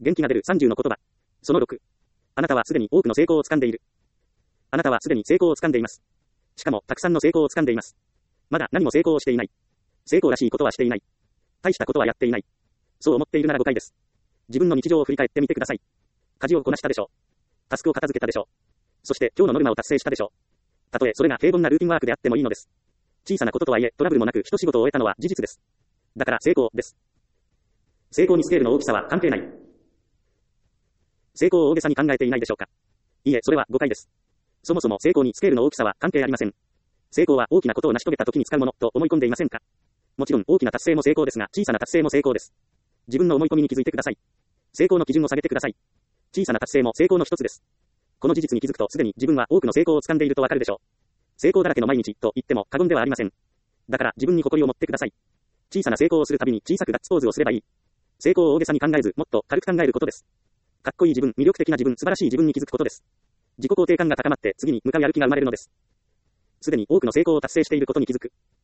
元気が出る30の言葉。その6。あなたはすでに多くの成功をつかんでいる。あなたはすでに成功をつかんでいます。しかも、たくさんの成功をつかんでいます。まだ何も成功をしていない。成功らしいことはしていない。大したことはやっていない。そう思っているなら誤解です。自分の日常を振り返ってみてください。家事をこなしたでしょう。タスクを片付けたでしょう。そして今日のノルマを達成したでしょう。たとえそれが平凡なルーティンワークであってもいいのです。小さなこととはいえトラブルもなく一仕事を終えたのは事実です。だから成功です。成功にスケールの大きさは関係ない。成功を大げさに考えていないでしょうか。いいえ、それは誤解です。そもそも成功にスケールの大きさは関係ありません。成功は大きなことを成し遂げた時に使うものと思い込んでいませんか。もちろん大きな達成も成功ですが、小さな達成も成功です。自分の思い込みに気づいてください。成功の基準を下げてください。小さな達成も成功の一つです。この事実に気づくとすでに自分は多くの成功をつかんでいるとわかるでしょう。成功だらけの毎日と言っても過言ではありません。だから自分に誇りを持ってください。小さな成功をするたびに小さくガッツポーズをすればいい。成功を大げさに考えず、もっと軽く考えることです。かっこいい自分、魅力的な自分、素晴らしい自分に気づくことです。自己肯定感が高まって次に向かうやる気が生まれるのです。すでに多くの成功を達成していることに気づく。